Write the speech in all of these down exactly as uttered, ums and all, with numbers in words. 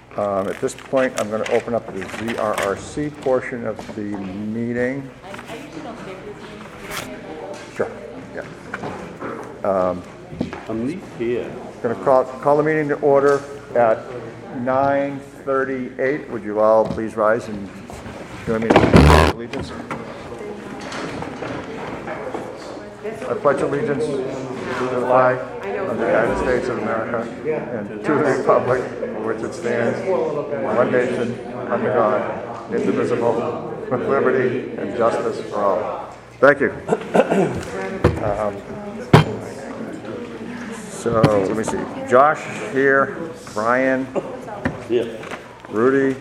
Um, At this point, I'm going to open up the Z R R C portion of the meeting. I, I usually don't stay for this meeting. You don't care about those? Sure, yeah. I'm neat here. Going to call, call the meeting to order at nine thirty-eight. Would you all please rise and join me in the pledge of allegiance? I pledge allegiance to the flag of the United States of America and to the republic for which it stands, one nation, under God, indivisible, with liberty and justice for all. Thank you. Um, so, let me see. Josh here, Brian, Yeah. Rudy,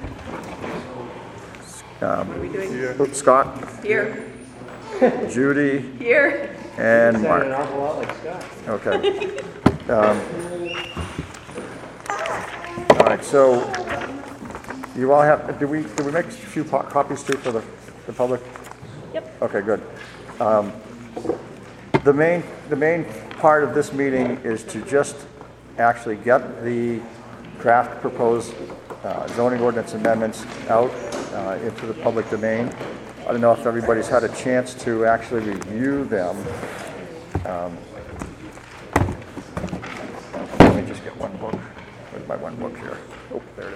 um, oops, Scott, Here, Judy, here. and Mark. An awful lot like Scott. Okay. Um, all right, so you all have, did we, did we make a few po- copies too for the, the public? Yep. Okay, good. Um, the main, the main part of this meeting is to just actually get the draft proposed uh, zoning ordinance amendments out uh, into the public domain. I don't know if everybody's had a chance to actually review them. Um, let me just get one book. Where's my one book here? Oh, there it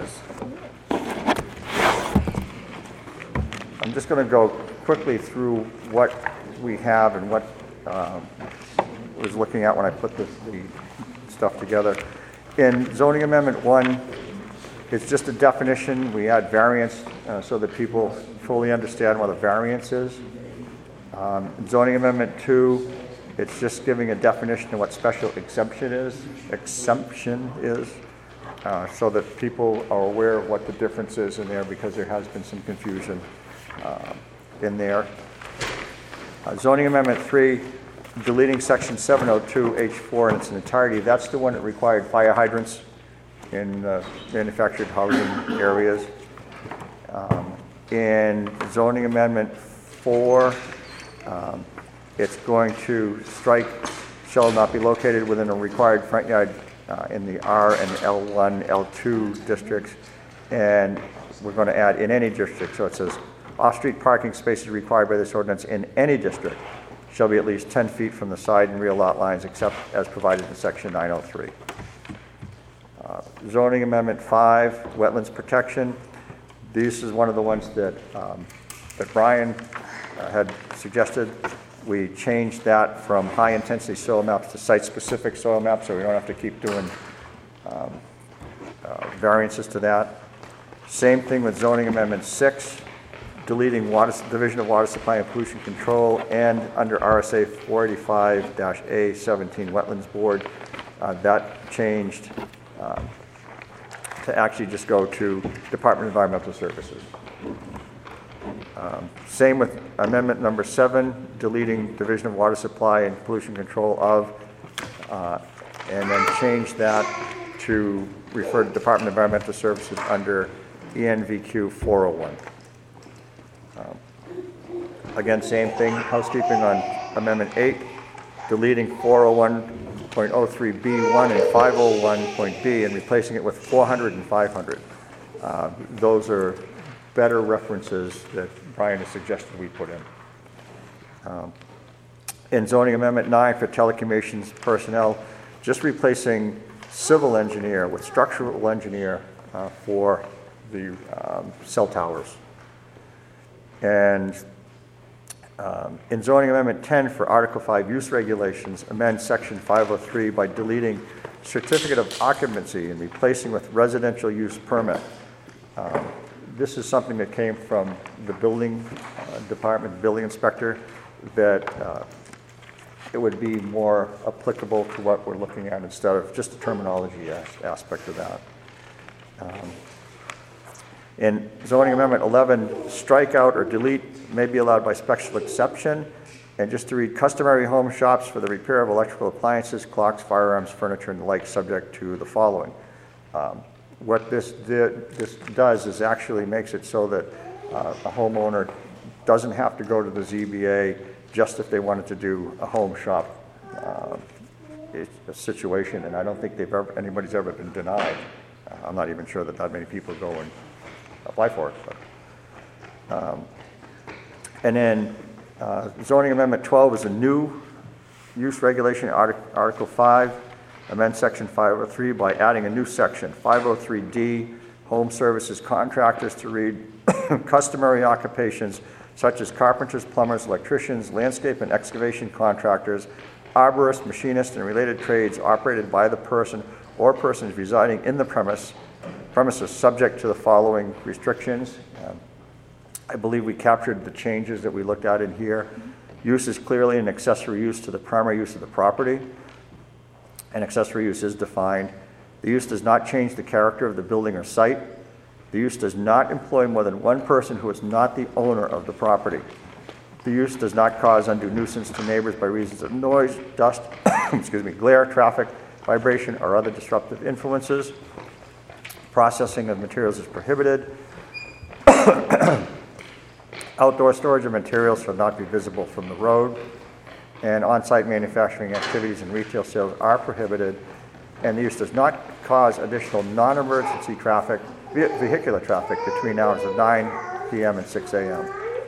is. I'm just going to go quickly through what we have and what um, I was looking at when I put the, the stuff together. In zoning amendment one, it's just a definition. We add variance uh, so that people fully understand what a variance is. Um, in zoning amendment two, it's just giving a definition of what special exemption is, exemption is, uh, so that people are aware of what the difference is in there, because there has been some confusion uh, in there. Uh, zoning amendment three, deleting section seven oh two H four in its entirety. That's the one that required fire hydrants in uh, manufactured housing areas. Um, in zoning amendment four, um, it's going to strike shall not be located within a required front yard uh, in the R and L one, L two districts, and we're going to add in any district. So it says off-street parking spaces required by this ordinance in any district shall be at least ten feet from the side and rear lot lines except as provided in section nine oh three. Uh, zoning amendment five, wetlands protection. This is one of the ones that, um, that Brian uh, had suggested. We changed that from high-intensity soil maps to site-specific soil maps, so we don't have to keep doing um, uh, variances to that. Same thing with zoning amendment six, deleting water, Division of Water Supply and Pollution Control, and under R S A four eighty-five A seventeen Wetlands Board. Uh, that changed um, to actually just go to Department of Environmental Services. Um, same with amendment number seven, deleting Division of Water Supply and Pollution Control of, uh, and then change that to refer to Department of Environmental Services under E N V Q four oh one. Um, again, same thing, housekeeping on amendment eight, deleting four oh one point oh three B one and five oh one point B and replacing it with four hundred and five hundred. Uh, those are better references that Brian has suggested we put in. Um, in zoning amendment nine for telecommunications personnel, just replacing civil engineer with structural engineer uh, for the um, cell towers. And um, in zoning amendment ten for article five use regulations, amend section five oh three by deleting certificate of occupancy and replacing with residential use permit. Um, This is something that came from the building uh, department, building inspector, that uh, it would be more applicable to what we're looking at instead of just the terminology as aspect of that. Um, in zoning amendment eleven, strike out or delete may be allowed by special exception, and just to read customary home shops for the repair of electrical appliances, clocks, firearms, furniture, and the like, subject to the following. Um, What this, did, this does is actually makes it so that uh, a homeowner doesn't have to go to the Z B A just if they wanted to do a home shop uh, situation, and I don't think they've ever, anybody's ever been denied Uh, I'm not even sure that that many people go and apply for it. But, um, and then uh, zoning amendment twelve is a new use regulation, Artic- Article five, amend section five oh three by adding a new section, five oh three D, home services contractors, to read customary occupations such as carpenters, plumbers, electricians, landscape and excavation contractors, arborists, machinists, and related trades operated by the person or persons residing in the premise, premises subject to the following restrictions. Um, I believe we captured the changes that we looked at in here. Use is clearly an accessory use to the primary use of the property. An accessory use is defined. The use does not change the character of the building or site. The use does not employ more than one person who is not the owner of the property. The use does not cause undue nuisance to neighbors by reasons of noise, dust, excuse me, glare, traffic, vibration, or other disruptive influences. Processing of materials is prohibited. Outdoor storage of materials shall not be visible from the road. And on-site manufacturing activities and retail sales are prohibited. And the use does not cause additional non-emergency traffic, vehicular traffic, between hours of nine p m and six a m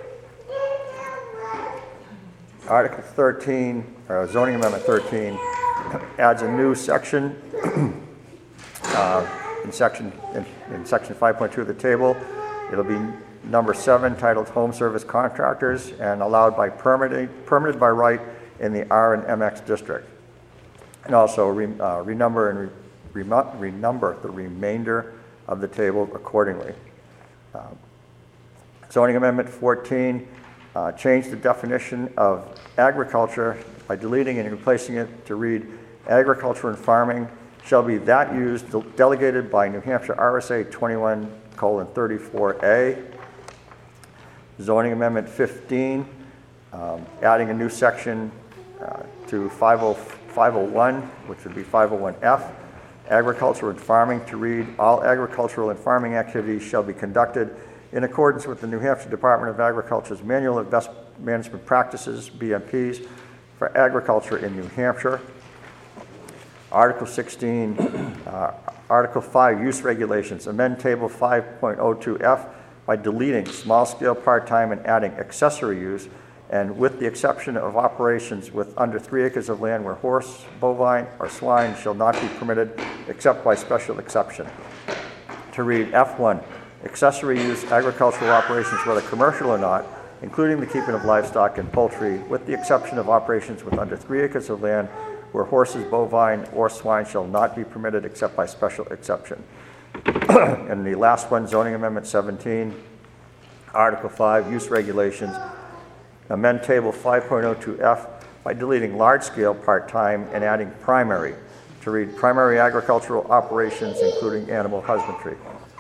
Article thirteen, or zoning amendment thirteen, adds a new section uh, in section in, in section five point two of the table. It'll be number seven, titled Home Service Contractors, and allowed by permitting, permitted by right in the R and M X district. And also re, uh, renumber and re, re, renumber the remainder of the table accordingly. Um, zoning amendment fourteen, uh, change the definition of agriculture by deleting and replacing it to read agriculture and farming shall be that used de- delegated by New Hampshire R S A twenty-one colon thirty-four A. Zoning amendment fifteen, um, adding a new section uh, to five oh one, which would be five oh one F, agriculture and farming, to read all agricultural and farming activities shall be conducted in accordance with the New Hampshire Department of Agriculture's Manual of Best Management Practices, B M Ps, for agriculture in New Hampshire. Article sixteen, uh, Article five, use regulations, amend table five point oh two F by deleting small-scale part-time and adding accessory use, and with the exception of operations with under three acres of land where horse, bovine, or swine shall not be permitted except by special exception. To read F one, accessory use agricultural operations whether commercial or not, including the keeping of livestock and poultry, with the exception of operations with under three acres of land where horses, bovine, or swine shall not be permitted except by special exception. And the last one, zoning amendment seventeen, Article five, use regulations, amend table five point oh two F by deleting large-scale part-time and adding primary, to read primary agricultural operations including animal husbandry.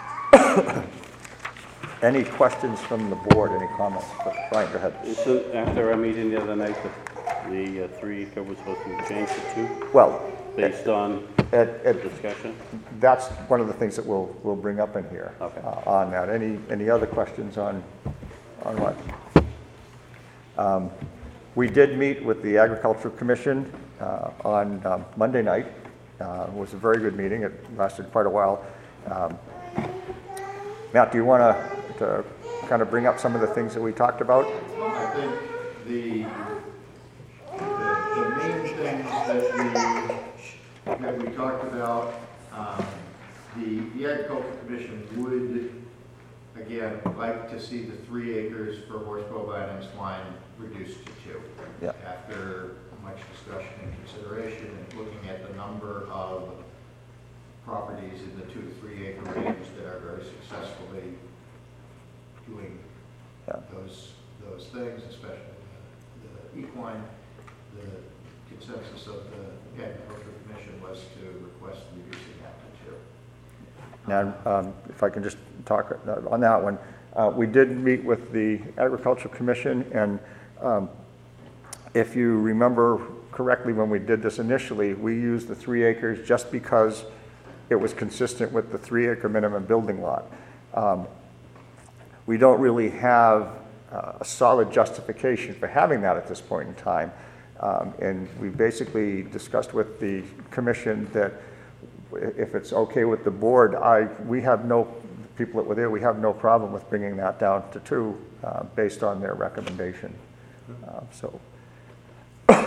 Any questions from the board, any comments? Brian, go ahead. So after our meeting the other night, the, the uh, three acre was supposed to be changed to two, Well, based on at, at, discussion? that's one of the things that we'll, we'll bring up in here. Okay. uh, on that. Any, any other questions on, on what? Um, we did meet with the Agricultural Commission uh, on um, Monday night. Uh, it was a very good meeting. It lasted quite a while. Um, Matt, do you want to, to kind of bring up some of the things that we talked about? I think the, the, the main things that we, that we talked about, um, the, the Agricultural Commission would, again, like to see the three acres for horse, bovine, and swine reduced to two. Yeah. After much discussion and consideration and looking at the number of properties in the two to three acre range that are very successfully doing Yeah. those those things, especially the, the equine. The consensus of the Agricultural Commission was to request reducing that to two. Now, um, if I can just talk uh, on that one, uh, we did meet with the Agricultural Commission, and um, if you remember correctly, when we did this initially, we used the three acres just because it was consistent with the three acre minimum building lot. Um, we don't really have uh, a solid justification for having that at this point in time. Um, and we basically discussed with the commission that if it's okay with the board, I, we have no, people that were there, we have no problem with bringing that down to two, uh, based on their recommendation. Uh, So, Do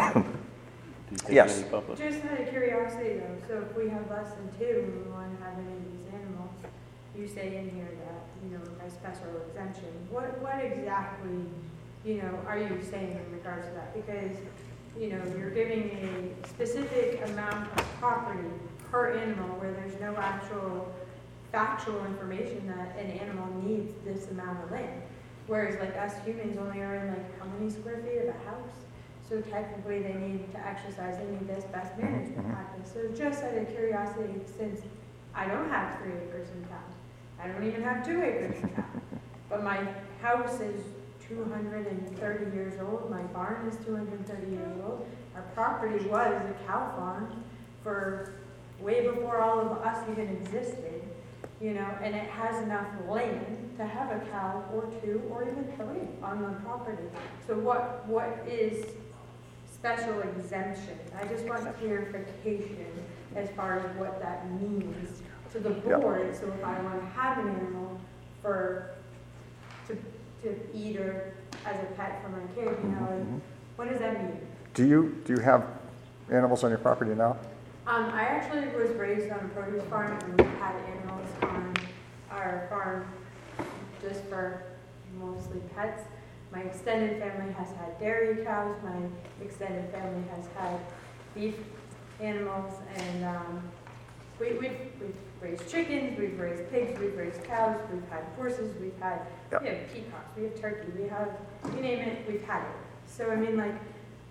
you take Yes. any public? Just out of curiosity though, so if we have less than two and we want to have any of these animals, you say in here that, you know, by special exemption, what, what exactly, you know, are you saying in regards to that? Because, you know, you're giving a specific amount of property per animal where there's no actual factual information that an animal needs this amount of land. Whereas like us humans only are in like how many square feet of a house? So technically they need to exercise, they need this best management practice. So just out of curiosity, since I don't have three acres in town, I don't even have two acres in town, but my house is two hundred thirty years old, my barn is two hundred thirty years old, our property was a cow farm for way before all of us even existed, you know, and it has enough land to have a cow or two or even three on the property. So what, what is special exemption? I just want clarification as far as what that means to the Yeah. board. So if I want to have an animal for, to, to eat or as a pet for my kid, you know, Mhm. what does that mean? do you, do you have animals on your property now? Um, I actually was raised on a produce farm and we had animals on our farm just for mostly pets. My extended family has had dairy cows, my extended family has had beef animals, and, um, we, we've, we've raised chickens, we've raised pigs, we've raised cows, we've had horses, we've had, Yep. we have peacocks, we have turkey, we have, you name it, we've had it. So, I mean, like,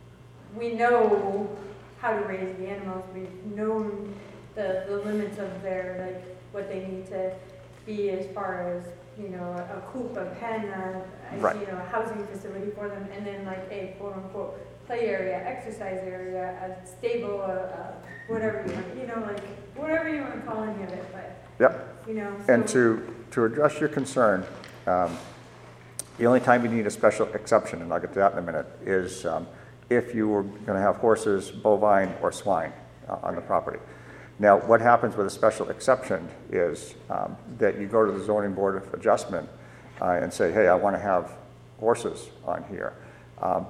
we know how to raise the animals, we've known the, the limits of their, like, what they need to be as far as, you know, a coop, a pen, a, a, Right. you know, a housing facility for them, and then like a quote-unquote play area, exercise area, a stable, a, a whatever you want, you know, like, whatever you want to call any of it, but, Yep. you know, And so- to, to address your concern, um, the only time you need a special exception, and I'll get to that in a minute, is um, if you were going to have horses, bovine, or swine uh, on the property. Now, what happens with a special exception is um, that you go to the zoning board of adjustment uh, and say, hey, I want to have horses on here. Um,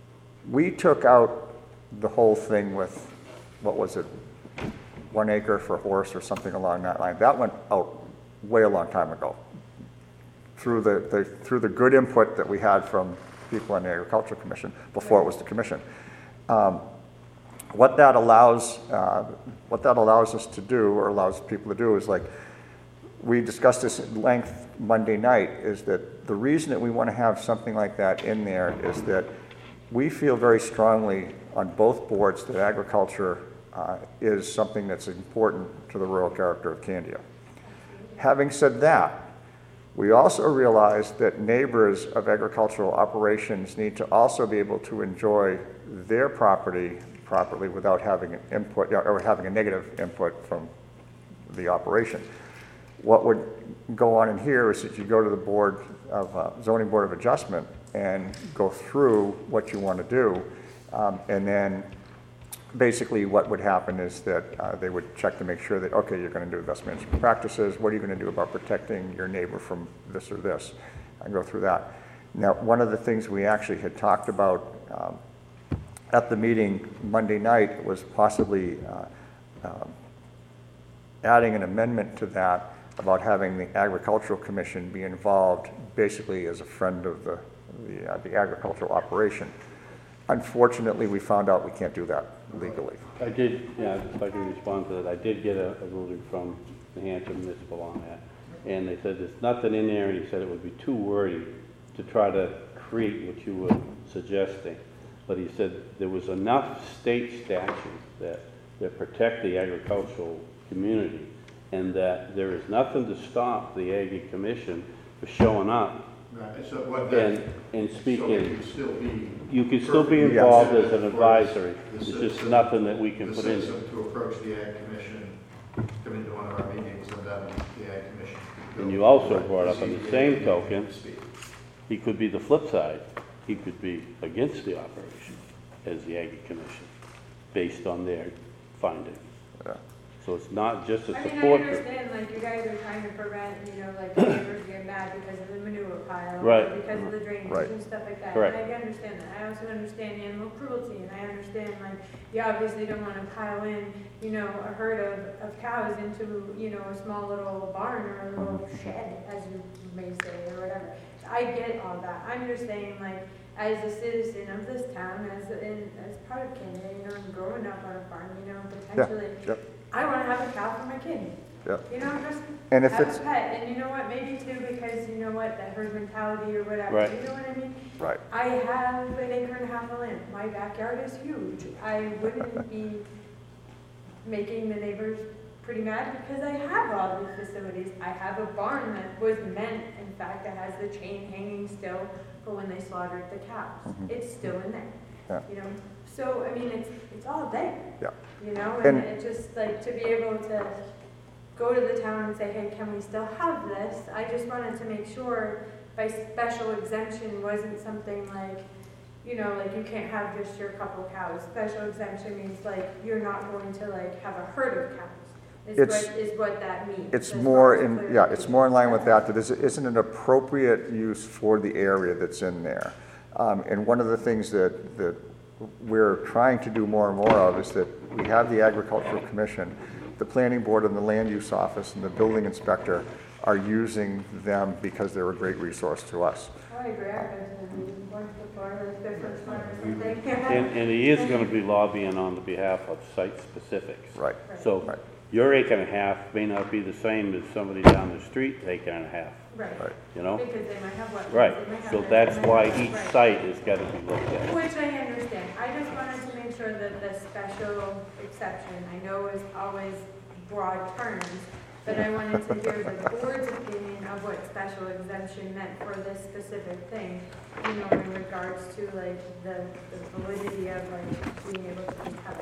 we took out the whole thing with, what was it, one acre for a horse or something along that line. That went out way a long time ago. Through the, the through the good input that we had from people on the Agricultural Commission before it was the commission. Um, what that allows, uh, what that allows us to do, or allows people to do, is like, we discussed this at length Monday night, is that the reason that we want to have something like that in there is that we feel very strongly on both boards that agriculture uh, is something that's important to the rural character of Candia. Having said that, we also realize that neighbors of agricultural operations need to also be able to enjoy their property properly without having an input, or having a negative input from the operation. What would go on in here is that you go to the board of, uh, zoning board of adjustment and go through what you want to do, um, and then basically what would happen is that uh, they would check to make sure that, okay, you're going to do best management practices, what are you going to do about protecting your neighbor from this or this, and go through that. Now, one of the things we actually had talked about um, at the meeting Monday night was possibly uh, um, adding an amendment to that about having the Agricultural Commission be involved basically as a friend of the, the, uh, the agricultural operation. Unfortunately, we found out we can't do that legally. I did, yeah, if I can respond to that, I did get a, a ruling from New Hampshire Municipal on that. And they said there's nothing in there, and he said it would be too wordy to try to create what you were suggesting. But he said there was enough state statutes that, that protect the agricultural community, and that there is nothing to stop the Aggie Commission for showing up Right, so what that, and, and so it speaking. can still be. You can still be perfectly involved as considered an for advisory. the It's just citizen- nothing that we can the put in. citizen to approach the Ag Commission, come into one of our meetings, and then the Ag Commission. could And go- you also brought up on the See same Ag token, speak. He could be the flip side. He could be against the operation as the Aggie Commission, based on their findings. Yeah. So it's not just a I mean, I support group. understand, like, you guys are trying to prevent, you know, like, neighbors getting mad because of the manure pile. Right. Or because of the drainage Right. and stuff like that. Correct. And I understand that. I also understand animal cruelty, and I understand, like, you obviously don't wanna pile in, you know, a herd of, of cows into, you know, a small little barn or a little shed, as you may say, or whatever. I get all that. I'm just saying, like, as a citizen of this town, as, in, as part of Canada, you know, and growing up on a farm, you know, potentially, yep. I wanna have a cow for my kid. Yep. You know, just And if have it's, a pet, and you know what, maybe too, because you know what, that herd mentality or whatever, Right. you know what I mean? right, I have an acre and a half of land, my backyard is huge, I wouldn't be making the neighbors pretty mad because I have all these facilities. I have a barn that was meant, in fact, it has the chain hanging still for when they slaughtered the cows. Mhm. It's still in there, Yeah. you know, so, I mean, it's, it's all there. Yeah. You know, and And- it just, like, to be able to go to the town and say, hey, can we still have this? I just wanted to make sure by special exemption wasn't something like, you know, like you can't have just your couple cows. Special exemption means like you're not going to like have a herd of cows. Is It's- what, is what that means. it's as more far as in, clear yeah, it's vision. more in line with that, that is, isn't an appropriate use for the area that's in there. Um, and one of the things that, that we're trying to do more and more of is that we have the Agricultural Commission, the Planning Board and the Land Use Office and the Building Inspector are using them because they're a great resource to us. Oh, I agree. I've been to the meeting once before, like the first one or something. And, and he is gonna be lobbying on the behalf of site specifics. Right, So Right. your acre and a half may not be the same as somebody down the street's acre and a half, Right. right. you know? Because they might have wetlands. Right, they might have so this, that's they might why have- each right. site has gotta be looked at. Which I understand. I just wanted to make sure that the special exception, I know is always broad terms, but I wanted to hear the board's opinion of what special exemption meant for this specific thing, you know, in regards to like the, the validity of like being able to just have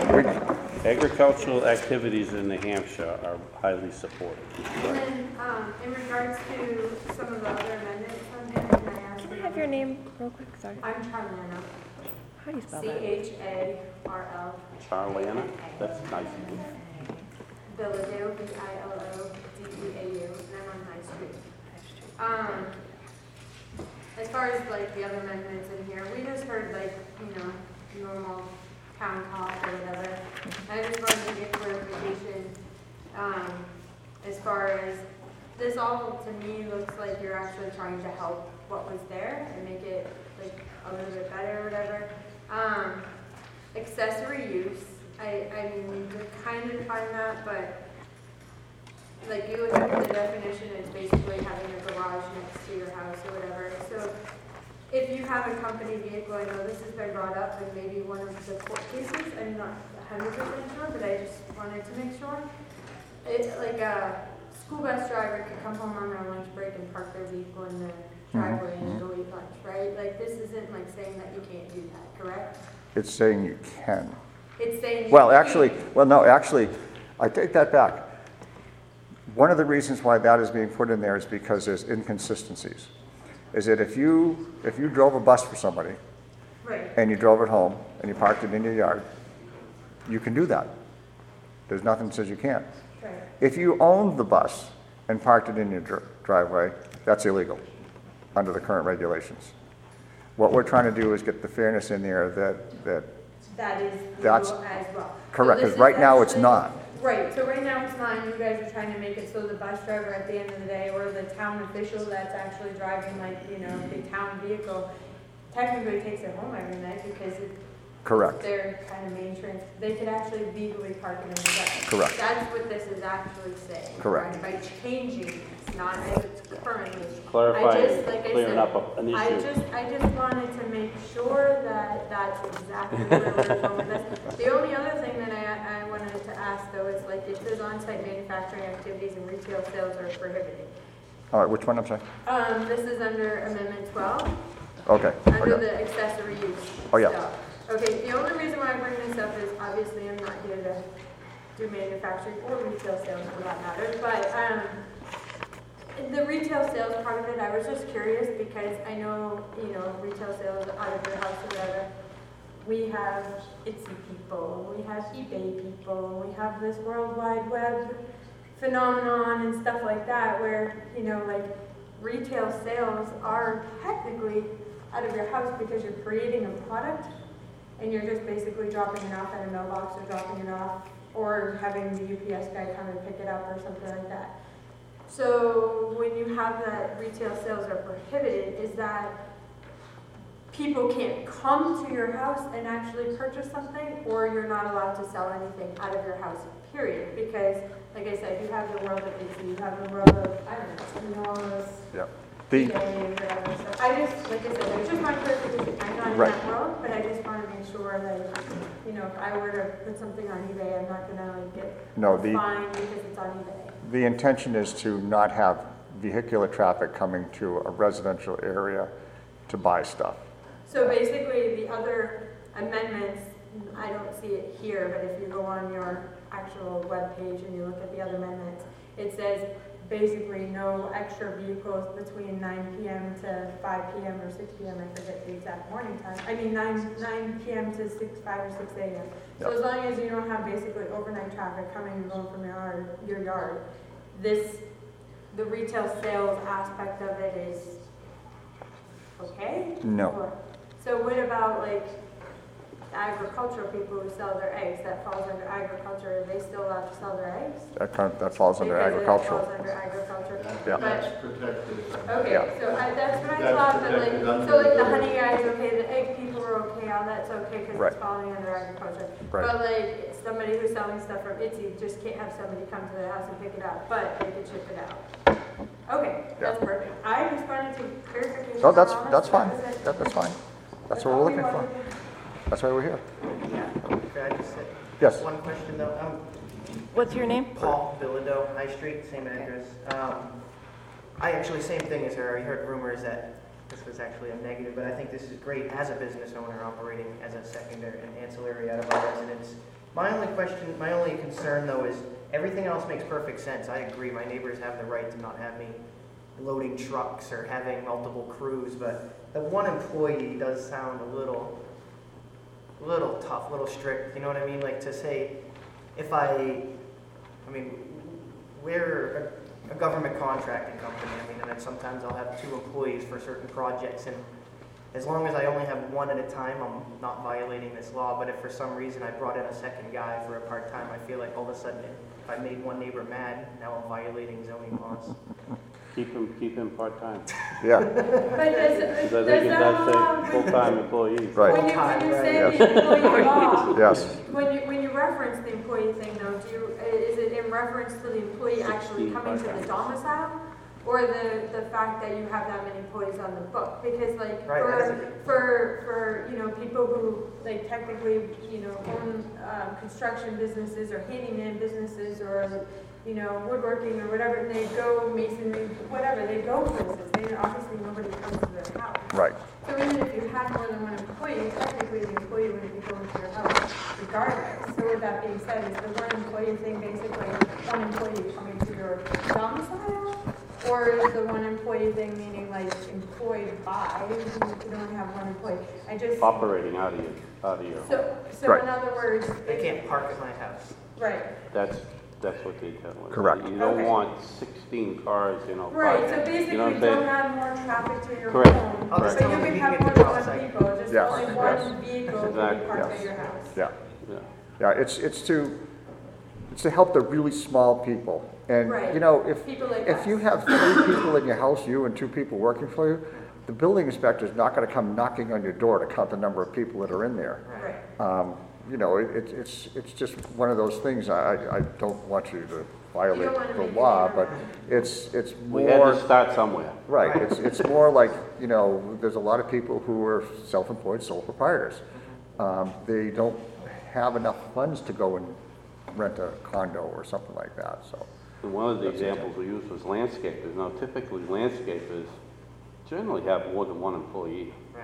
a. Agricultural activities in New Hampshire are highly supported. And then, um, in regards to some of the other amendments on here, can I ask? Can I have your name real quick? Sorry. I'm Charlana, How do you spell C that? H A R L. Charlana, that's nice of you. Villadale, V I L O D E A U, and I'm on High Street. Um, as far as like the other amendments in here, we just heard like, you know, normal town talk or whatever. I just wanted to get clarification, um, as far as, this all to me looks like you're actually trying to help what was there and make it like a little bit better or whatever. Um, accessory use, I, I mean, we could kind of define that, but like you look at the definition, it's basically having a garage next to your house or whatever. So if you have a company vehicle, I know this has been brought up in maybe one of the court cases, I'm not one hundred percent sure, but I just wanted to make sure. It's like a school bus driver could come home on their lunch break and park their vehicle in the driveway and go eat lunch, right? Like this isn't like saying that you can't do that, correct? It's saying you can. It's saying. you Well, can't. actually, well, no, actually, I take that back. One of the reasons why that is being put in there is because there's inconsistencies. Is that if you, if you drove a bus for somebody Right. and you drove it home and you parked it in your yard, you can do that. There's nothing that says you can't. Right. If you owned the bus and parked it in your dr- driveway, that's illegal under the current regulations. What we're trying to do is get the fairness in there that, that, That is That's legal as well. correct, So 'cause this right is now it's actually- not. Right, so right now it's not, and you guys are trying to make it so the bus driver at the end of the day, or the town official that's actually driving like, you know, the town vehicle, technically takes it home every night because it's correct, their kind of main trans, they could actually legally park it in the bus. Correct. That's what this is actually saying. Correct. right? By changing this, not as it's currently. Clarifying, I just, like I clearing said, up an I issue. just, I just wanted to make sure that that's exactly where we're going with this. The only other thing that I, I wanted to ask though is like, it says on-site manufacturing activities and retail sales are prohibited. all right, which one, I'm sorry? Um, this is under amendment twelve, Okay, under okay, the accessory use Oh, yeah. stuff. Okay, the only reason why I bring this up is obviously I'm not here to do manufacturing or retail sales for that matter, but, um, the retail sales part of it, I was just curious because I know, you know, retail sales out of your house or whatever, we have Etsy people, we have eBay people, we have this World Wide Web phenomenon and stuff like that, where, you know, like, retail sales are technically out of your house because you're creating a product and you're just basically dropping it off at a mailbox or dropping it off or having the U P S guy come and pick it up or something like that. So when you have that retail sales are prohibited, is that people can't come to your house and actually purchase something, or you're not allowed to sell anything out of your house, period? Because, like I said, you have the world of Etsy, you have the world of, I don't know, you know, all this Yeah. The, eBay and whatever. So I just, like I said, it's just my clarification. I'm not in Right. that world, but I just want to make sure that, you know, if I were to put something on eBay, I'm not gonna like get No, the- fined because it's on eBay. the intention is to not have vehicular traffic coming to a residential area to buy stuff. So basically, the other amendments, I don't see it here, but if you go on your actual webpage and you look at the other amendments, it says basically no extra vehicles between nine P M to five P M or six P M, I forget the exact morning time. I mean, nine, nine P M to six, five or six A M. So Yep. as long as you don't have basically overnight traffic coming and going from your yard, your yard, this, the retail sales aspect of it is okay? No. Or- So what about like agricultural people who sell their eggs? That falls under agriculture. Are they still allowed to sell their eggs? That kind of, that falls under Because it agricultural. falls under agriculture. Yeah. That's But, protected. okay, Yeah. so I, that's what I That's thought, but protected like, under so like the the- honey guys, okay, the egg people are okay, all that's okay because Right. it's falling under agriculture. Right. But like, somebody who's selling stuff from Etsy just can't have somebody come to their house and pick it up, but they could ship it out. Okay, that's Yeah. perfect. I just wanted to clarification. No, that's, on all that's this. fine. That was it. That- That's fine. That's what all we're we looking for. wanted. That's why we're here. Yeah, could I just say? Yes. One question though, um, What's your name? Paul Bilodeau, High Street, same address. Um, I actually, same thing as her, I heard rumors that this was actually a negative, but I think this is great as a business owner operating as a secondary and ancillary out of our residence. My only question, my only concern though is, everything else makes perfect sense. I agree, my neighbors have the right to not have me loading trucks or having multiple crews, but the one employee does sound a little, little tough, little strict, you know what I mean? Like to say, if I, I mean, we're a, a government contracting company, I mean, and then sometimes I'll have two employees for certain projects, and as long as I only have one at a time, I'm not violating this law, but if for some reason I brought in a second guy for a part-time, I feel like all of a sudden, if I made one neighbor mad, now I'm violating zoning laws. Keep him, keep him part-time. Yeah, But does, Because does I think it that does allow? say full-time employees. right. When you, when you say Yes. the employee law, Yes. when you, when you reference the employee thing though, do you, is it in reference to the employee actually sixteen coming to the part-time. domicile? Or the, the fact that you have that many employees on the book? Because like, Right, for, that's for, for, you know, people who like technically, you know, own, um, construction businesses or handyman businesses or, you know, woodworking or whatever, and they go masonry, whatever, they go places, they, obviously nobody comes to their house. Right. So even if you had more than one employee, technically the employee wouldn't be going to your house regardless. So with that being said, is the one employee thing basically one employee coming to your domicile? Or is the one employee thing meaning like employed by, you can only have one employee? I just, Operating out of your, out of your, so, so Right. in other words. They can't park at my house. Right, that's, that's what the intent was. Correct. You don't Okay. want sixteen cars, you know, right, parked. so basically You know what I'm don't saying? have more traffic to your Correct. home. I'll just So tell you them can you have can more get the than job one site. people, just Yes, only yes. one vehicle can be Exactly. parked Yes. at your house. Yeah. Yeah. Yeah, it's, it's to, it's to help the really small people. And, Right. you know, if, People like if you us. have three people in your house, you and two people working for you, the building inspector's not gonna come knocking on your door to count the number of people that are in there. Right. Um, You know, it, it- it's, it's just one of those things, I, I- I don't want you to violate wanna the make it law, easier but around. it's, it's We had more, to start somewhere. right, it's, it's more like, you know, there's a lot of people who are self-employed sole proprietors. Um, They don't have enough funds to go and rent a condo or something like that, so. And one of the That's it. examples we used was landscapers. Now typically landscapers generally have more than one employee, Right.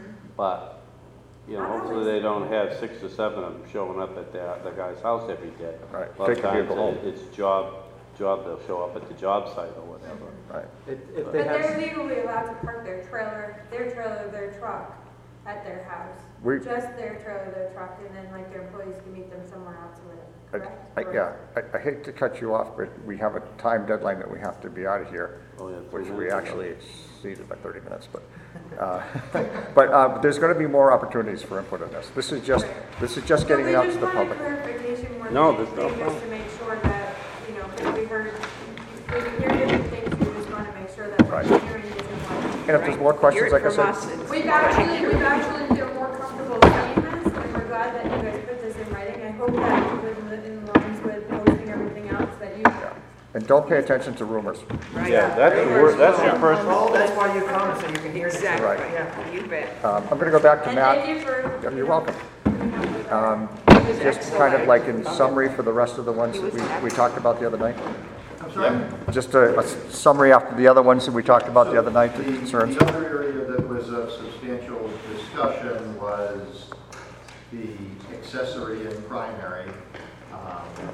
but, you know, Not hopefully always. they don't have six or seven of them showing up at their, the guy's house every day. Right. A lot of Take the vehicle times home. it- it's job, job, they'll show up at the job site or whatever. Right. If, if But they they're have, legally allowed to park their trailer, their trailer, their truck at their house. We- Just their trailer, their truck, and then like their employees can meet them somewhere else with it, I- correct? I- Or- Yeah, I- I hate to cut you off, but we have a time deadline that we have to be out of here, Oh, yeah, three which we minutes. actually exceeded by thirty minutes, but, uh, but uh, there's going to be more opportunities for input on this. This is just, this is just getting it out to the No, public. we just wanted clarification more No, than there's no anything, just to make sure that, you know, because we heard, we can hear different things, we just want to make sure that what Right. we're hearing isn't what. And if there's more questions, like I said, We've actually, we've actually feel more comfortable saying this, and we're glad that you guys put this in writing. I hope that in the- in lines with posting everything else that you, and don't pay attention to rumors. Yeah, that's the word, that's the first, Oh, that's why you come, so you can hear this. Exactly. Right. Yeah. You bet. Um, I'm going to go back to and Matt. thank you for. Yeah, You're welcome. Um, Just kind of like in summary for the rest of the ones that we, we talked about the other night. I'm sorry? Just a, a summary after the other ones that we talked about the other night, the The- concerns. The other area that was of substantial discussion was the accessory and primary. um,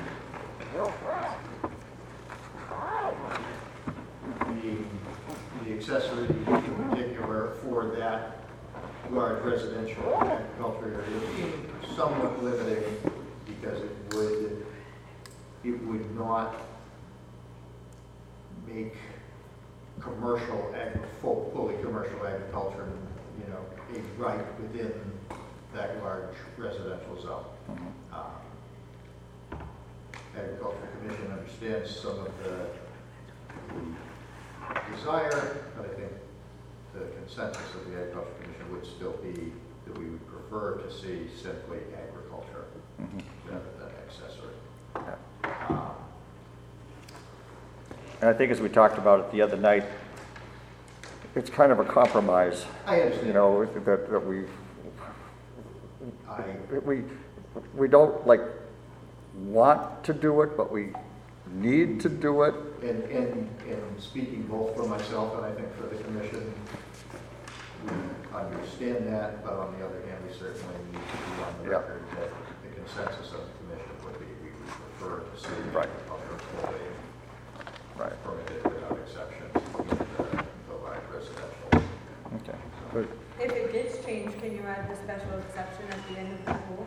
The, the accessory in particular for that large residential agriculture area being somewhat limiting because it would, it would not make commercial, ag- full, fully commercial agriculture, you know, a right within that large residential zone. Um, Agriculture Commission understands some of the the desire, but I think the consensus of the Agriculture Commission would still be that we would prefer to see simply agriculture rather than accessory. Um, And I think as we talked about it the other night, it's kind of a compromise, I understand. you know, that, that we, I, we, we don't like want to do it, but we need to do it. and, and, and speaking both for myself and I think for the commission, we understand that, but on the other hand, we certainly need to be on the Yeah. record that the consensus of the commission would be we would prefer to see Right. agriculture fully Right. permitted without exception in the, the large residential. Okay. Good. If it gets changed, can you add the special exception at the end of the pool?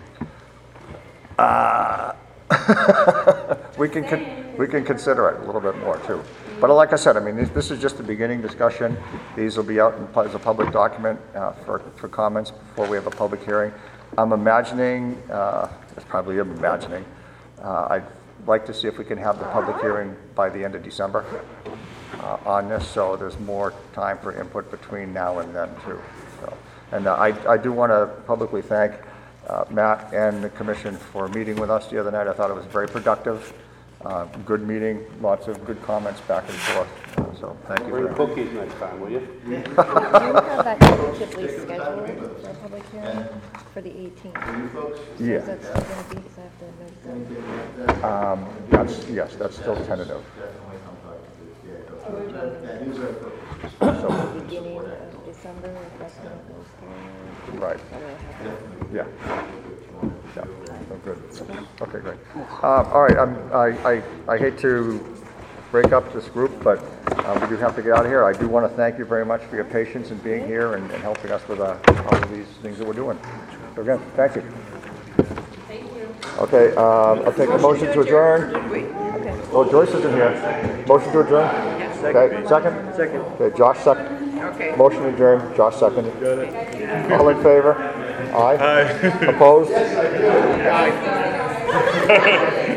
Uh, we can, con- we can consider it a little bit more too. But like I said, I mean, this, this is just the beginning discussion. These will be out in, pu- as a public document uh, for, for comments before we have a public hearing. I'm imagining, uh, it's probably I'm imagining, uh, I'd like to see if we can have the public hearing by the end of December uh, on this, so there's more time for input between now and then too. So, and uh, I, I do want to publicly thank uh, Matt and the commission for meeting with us the other night. I thought it was very productive, uh, good meeting, lots of good comments back and forth. Uh, So thank you bring very much. cookies next time, will you? Do you have that tentatively scheduled for a public hearing for the eighteenth? For you folks, Is Yeah, that still going to be, because I have to note that. anything like that? um, that's, yes, that's still tentative. Definitely come back to the agriculture. That- That is our purpose. So, Beginning of December, if that's when it goes through. right, Or will it have to- yeah. Yeah, oh, good. Okay, great. Um, All right, I'm- I I I hate to break up this group, but uh, we do have to get out of here. I do want to thank you very much for your patience in being here and and helping us with uh, all of these things that we're doing. So again, thank you. Thank you. Okay, um, I'll take a motion to adjourn. Okay. Oh, Joyce isn't here. Motion to adjourn? Okay, second? Second. Okay, Josh second. Okay. Motion adjourned, Josh seconded. All in favor? Aye. Aye. Opposed? Aye.